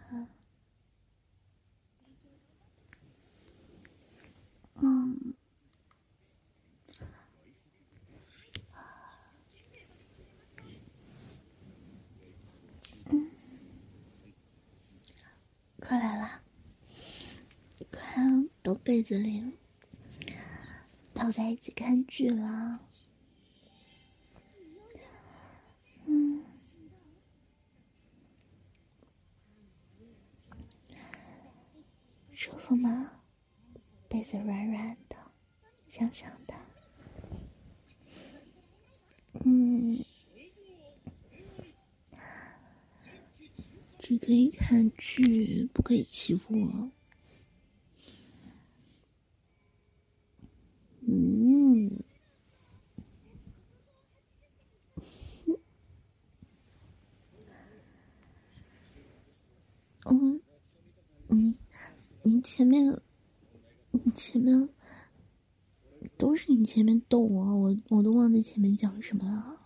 快来啦！快到被子里抱在一起看剧啦！舒服吗？被子软软的，香香的。只可以看剧，不可以欺负我。你前面都是你前面逗我都忘记前面讲什么了。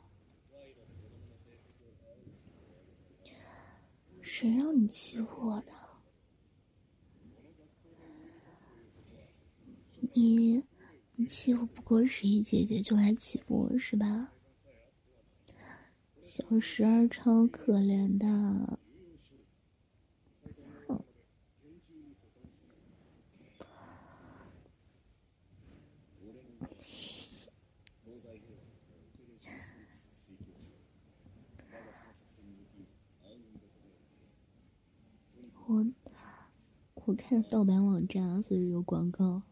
谁让你欺负我的？你欺负不过11姐姐就来欺负我是吧？小12超可怜的。我看盗版网站，所以有广告。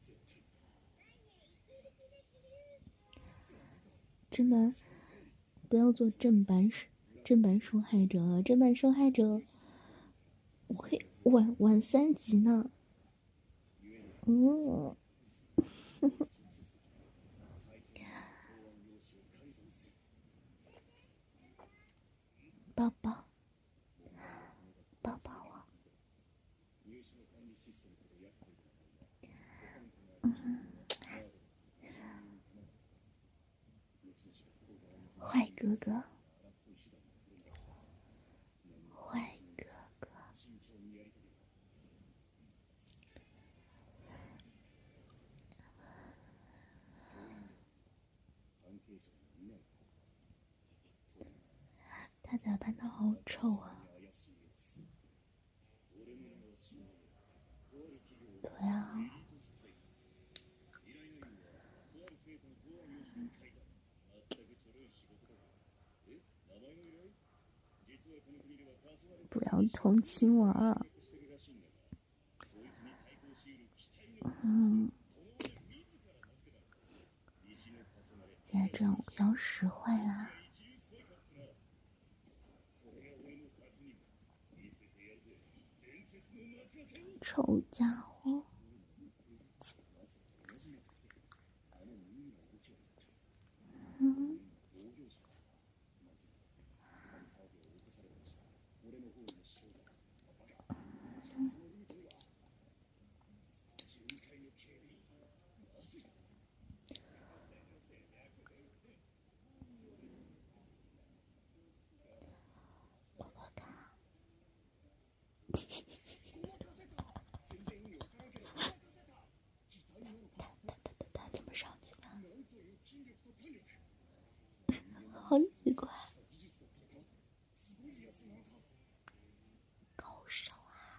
真的不要做正版受害者啊！正版受害者，我可以晚3集呢。抱抱我。坏哥哥，坏哥哥。他打扮的好丑啊！对啊。不要同情我啊！现在这样我要使坏啦！丑家伙！他怎么上去的？好奇怪。高手啊！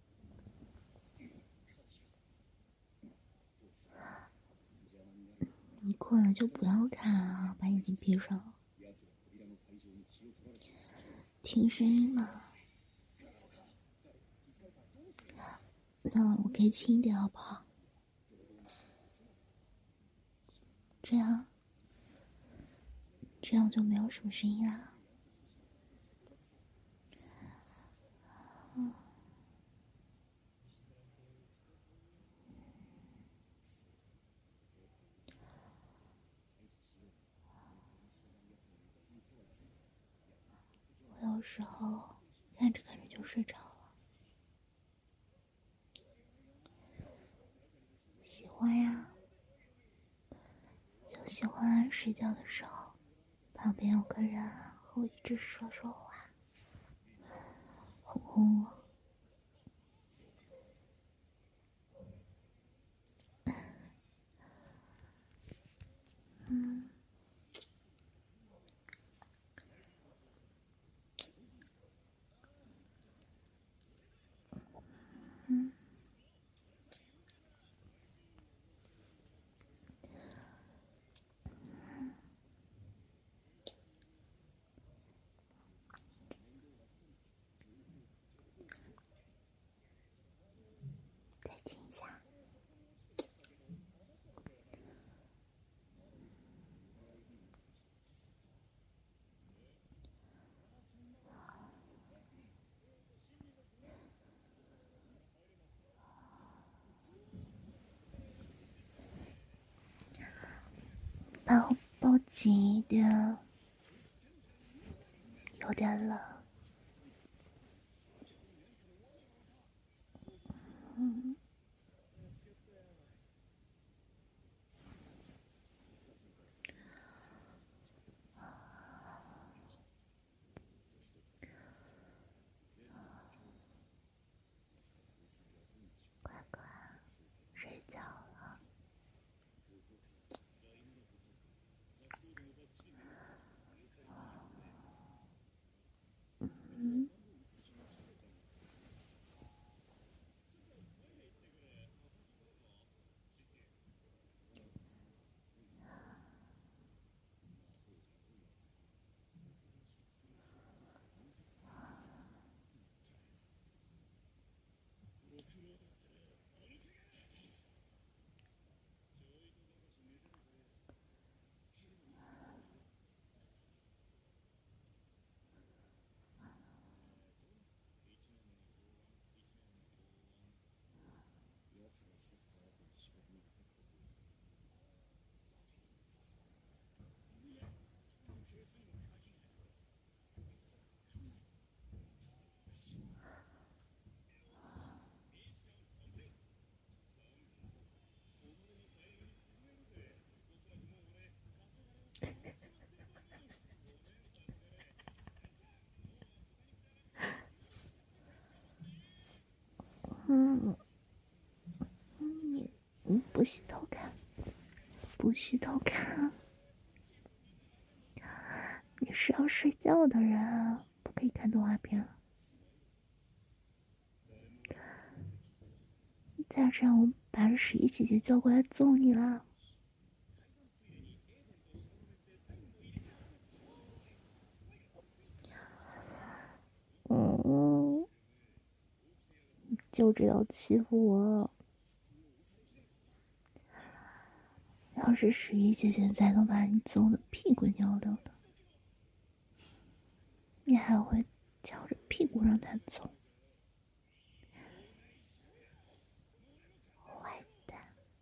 你困了就不要看了，把眼睛闭上。听声音嘛。那我可以轻一点好不好？这样就没有什么声音啦。我有时候看着看着就睡着了。喜欢呀，就喜欢睡觉的时候旁边有个人和我一直说话，哄哄我， 再亲一下。抱紧一点，有点冷。乖乖，睡觉了。你不许偷看，不许偷看。你是要睡觉的人，不可以看动画片。再这样，我把11姐姐叫过来揍你了。就知道欺负我。要是11姐姐再能把你揍得屁滚尿流的，你还会翘着屁股让她走。坏蛋。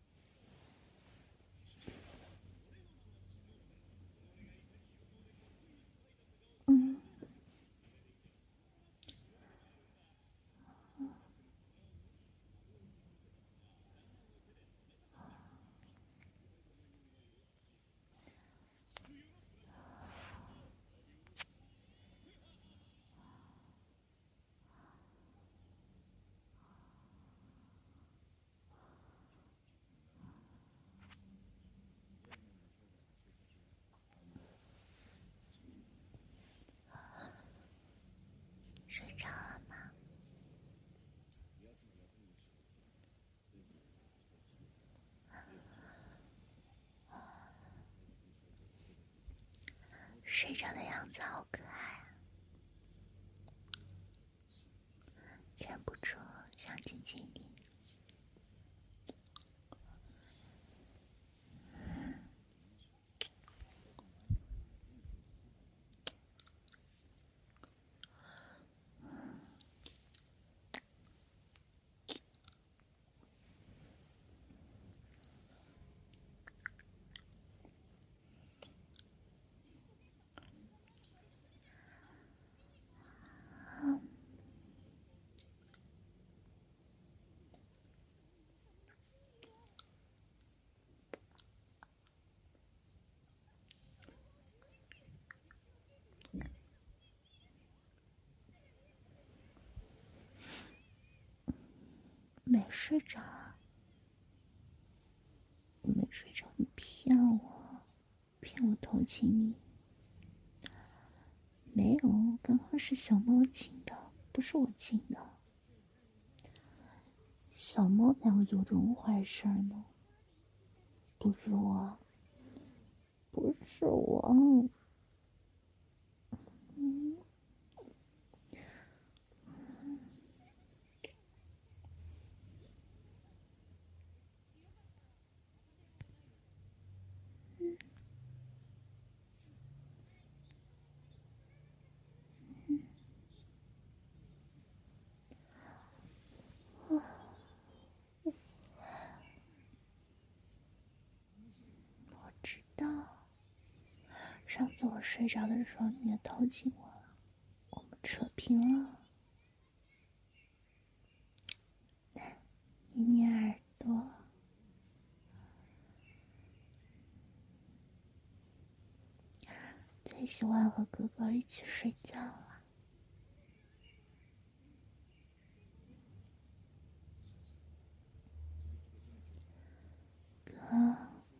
睡着了吗？睡着的样子好可爱，忍不住想亲亲你。没睡着，没睡着，你骗我，骗我偷亲你。没有，刚刚是小猫亲的，不是我亲的。 小莫才会做这种坏事呢，不是我，不是我。我知道，上次我睡着的时候你也偷亲我了，我们扯平了。捏捏耳朵，最喜欢和哥哥一起睡觉了。哥，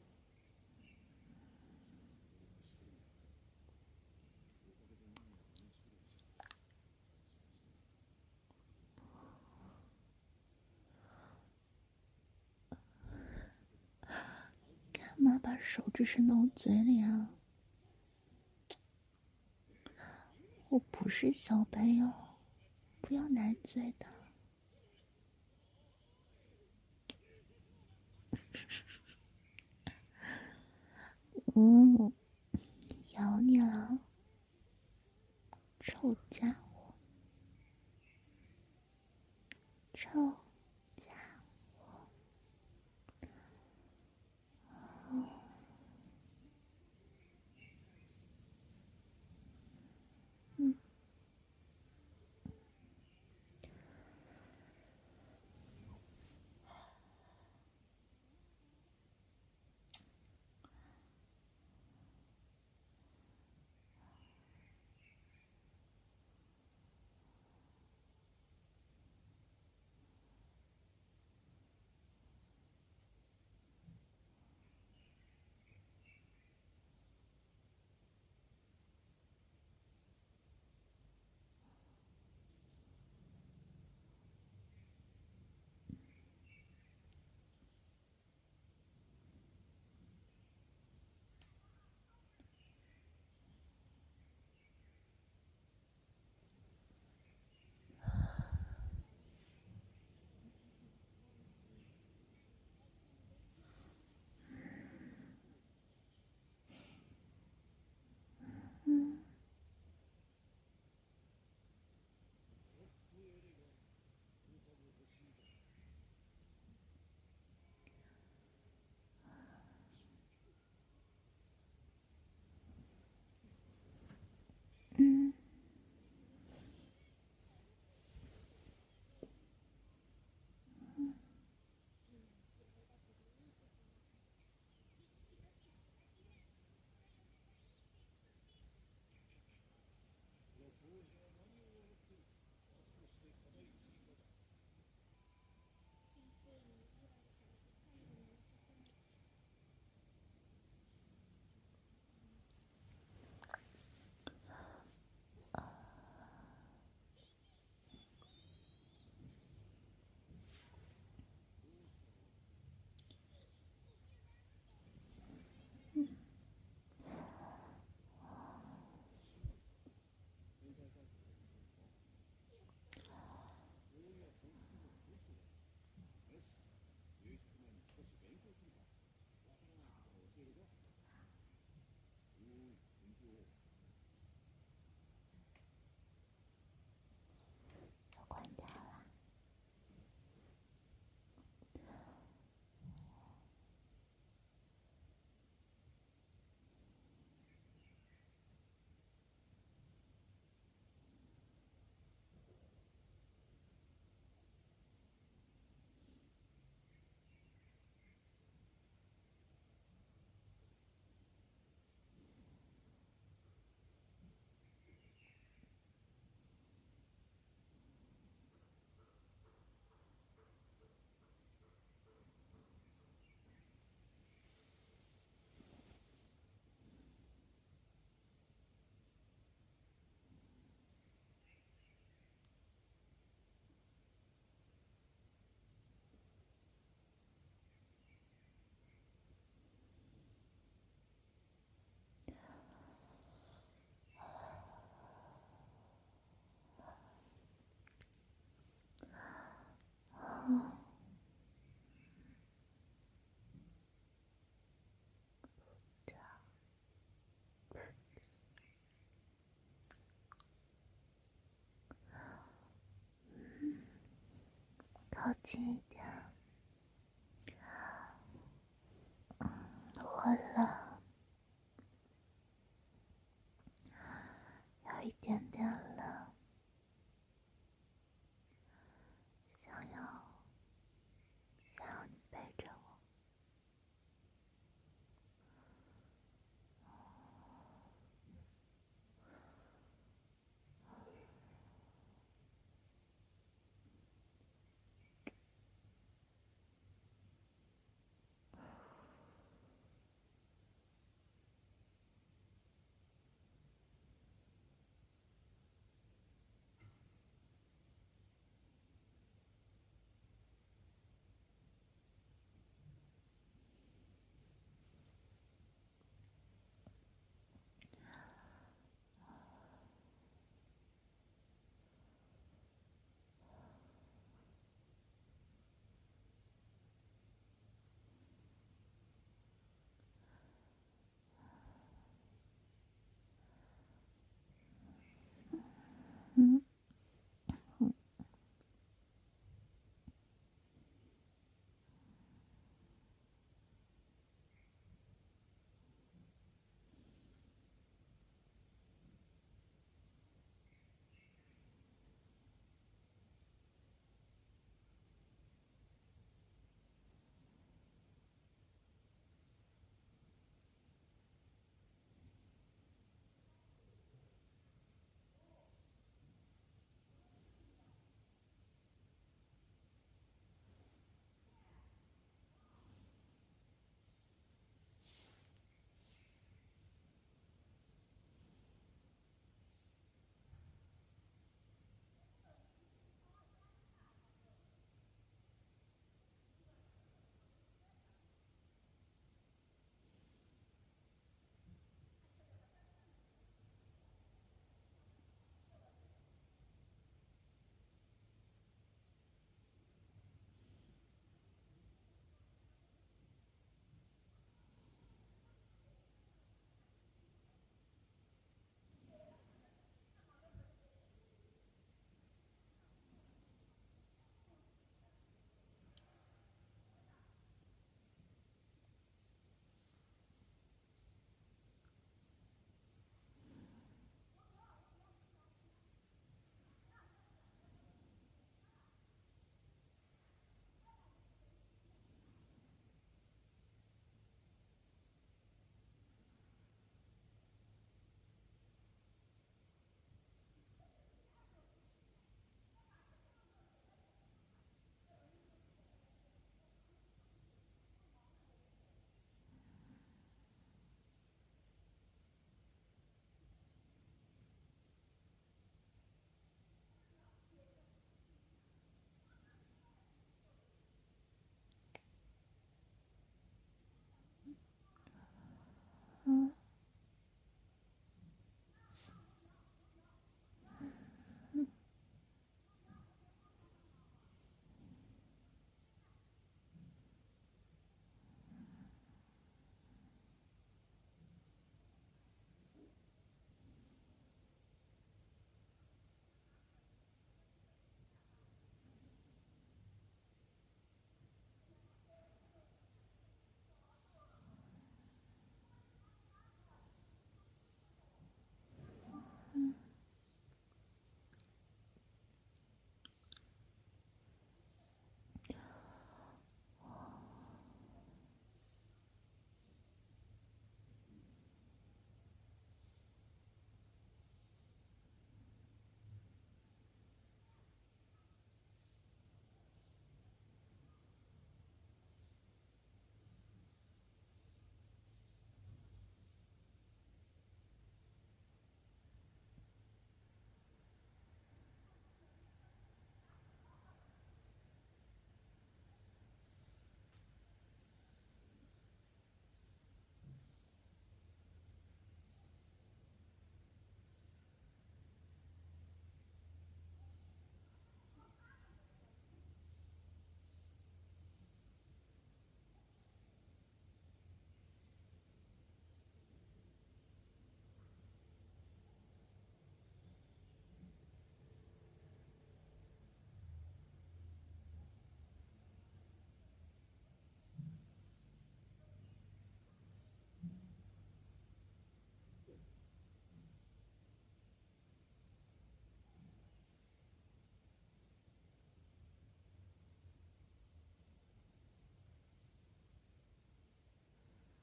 干嘛把手指伸到我嘴里啊？我不是小朋友，不要奶嘴的。咬你了，臭家伙，臭家伙。嗯。关掉了。 靠近一点。昏了，有一点点了，想要你陪着我。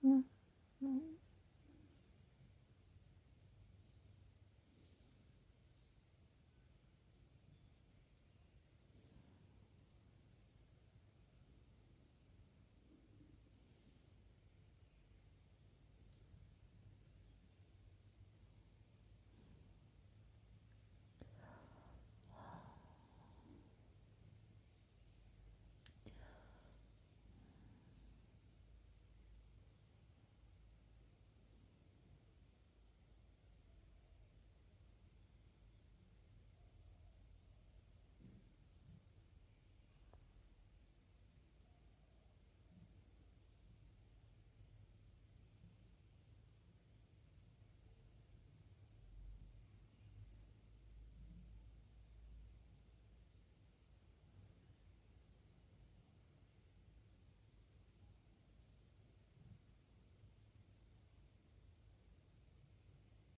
嗯嗯。